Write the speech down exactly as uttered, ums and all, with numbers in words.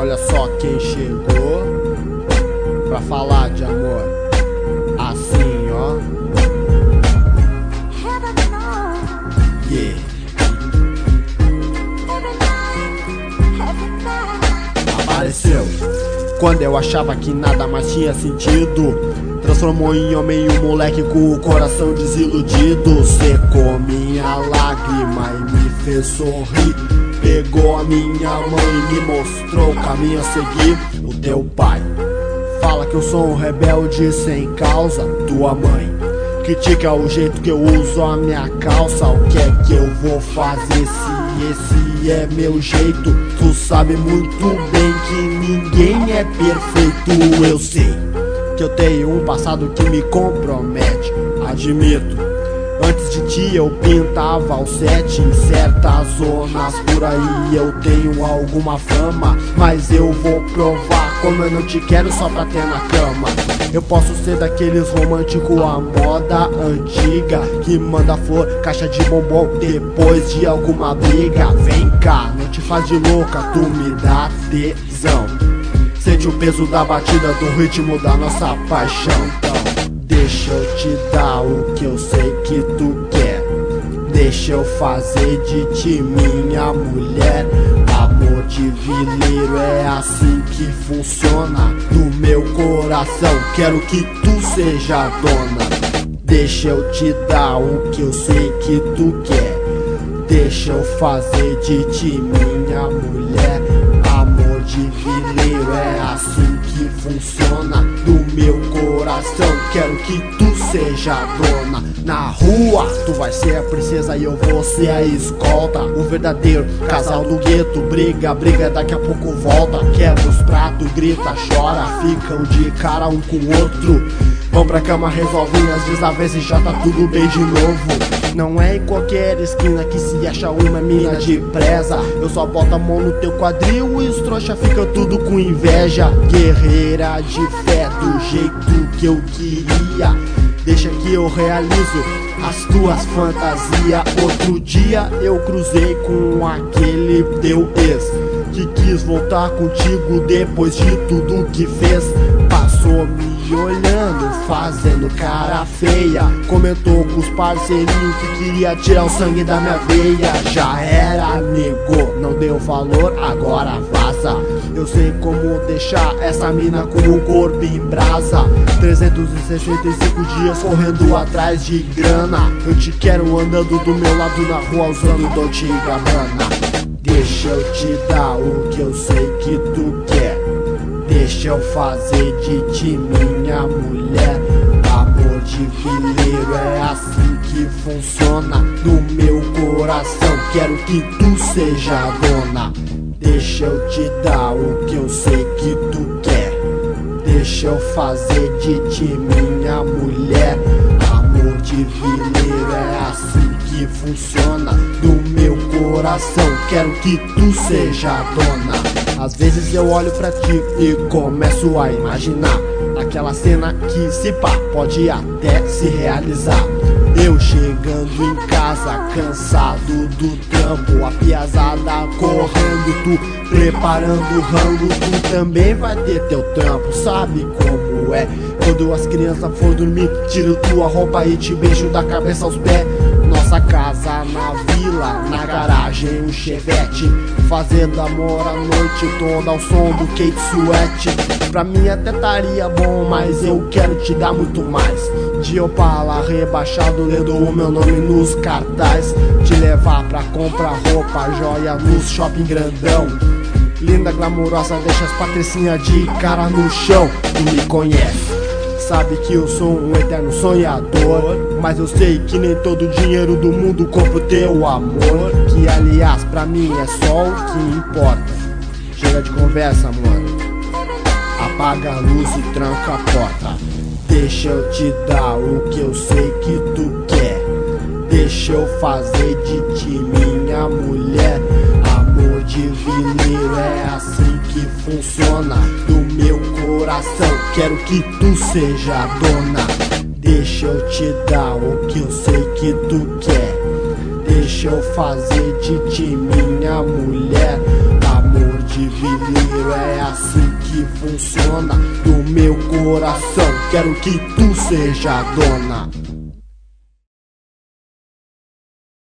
olha só quem chegou pra falar de amor. Assim, ó. Yeah. Apareceu quando eu achava que nada mais tinha sentido. Transformou em homem um moleque com o coração desiludido. Secou minha lágrima e me fez sorrir. Pegou a minha mão e me mostrou o caminho a seguir. O teu pai fala que eu sou um rebelde sem causa. Tua mãe critica o jeito que eu uso a minha calça. O que é que eu vou fazer se esse é meu jeito? Tu sabe muito bem que ninguém é perfeito. Eu sei que eu tenho um passado que me compromete, admito. Antes de ti eu pintava o sete. Em certas zonas por aí eu tenho alguma fama, mas eu vou provar como eu não te quero só pra ter na cama. Eu posso ser daqueles romântico à moda antiga, que manda flor, caixa de bombom depois de alguma briga. Vem cá, não te faz de louca, tu me dá tesão. Sente o peso da batida, do ritmo da nossa paixão. Então, deixa eu te dar o que eu sei que tu quer. Deixa eu fazer de ti minha mulher. Amor de vileiro é assim que funciona. No meu coração quero que tu seja dona. Deixa eu te dar o que eu sei que tu quer. Deixa eu fazer de ti minha mulher. Amor de vileiro é assim que funciona. No meu coração quero que tu seja dona. Na rua tu vai ser a princesa e eu vou ser a escolta. O verdadeiro casal do gueto. Briga, briga, daqui a pouco volta. Quebra os pratos, grita, chora. Ficam de cara um com o outro. Vão pra cama, resolvem as desavenças e já tá tudo bem de novo. Não é em qualquer esquina que se acha uma mina de presa. Eu só boto a mão no teu quadril e os trouxa ficam tudo com inveja. Guerreira de fé do jeito que eu queria. Deixa que eu realizo as tuas fantasias. Outro dia eu cruzei com aquele teu ex que quis voltar contigo depois de tudo que fez. Passou me olhando, fazendo cara feia. Comentou com os parceirinhos que queria tirar o sangue da minha veia. Já era, negou, não deu valor, agora vaza. Eu sei como deixar essa mina com o corpo em brasa. trezentos e sessenta e cinco dias correndo atrás de grana. Eu te quero andando do meu lado na rua usando Dolce e Gabbana. Deixa eu te dar o que eu sei que tu quer. Deixa eu fazer de ti minha mulher. Amor de vileiro é assim que funciona. No meu coração quero que tu seja dona. Deixa eu te dar o que eu sei que tu quer. Deixa eu fazer de ti minha mulher. Amor de vileiro é assim que funciona. No meu coração quero que tu seja dona. Às vezes eu olho pra ti e começo a imaginar aquela cena que se pá pode até se realizar. Eu chegando em casa cansado do trampo, a piazada correndo, tu preparando o rango. Tu também vai ter teu trampo, sabe como é? Quando as crianças for dormir, tiro tua roupa e te beijo da cabeça aos pés. Nossa casa na vila, na garagem um chevette, fazendo amor a noite toda ao som do Kate Sweat. Pra mim até estaria bom, mas eu quero te dar muito mais. De Opala rebaixado, lendo o meu nome nos cartazes. Te levar pra comprar roupa, joia nos shopping grandão. Linda, glamurosa, deixa as patricinhas de cara no chão. Tu me conhece, sabe que eu sou um eterno sonhador, mas eu sei que nem todo o dinheiro do mundo compra o teu amor. Que aliás pra mim é só o que importa. Chega de conversa, mano. Apaga a luz e tranca a porta. Deixa eu te dar o que eu sei que tu quer. Deixa eu fazer de ti minha mulher. Amor de vileiro é assim que funciona. No meu coração quero que tu seja dona. Deixa eu te dar o que eu sei que tu quer. Deixa eu fazer de ti minha mulher. Amor de Divineiro, é assim que funciona. Do meu coração, quero que tu seja dona.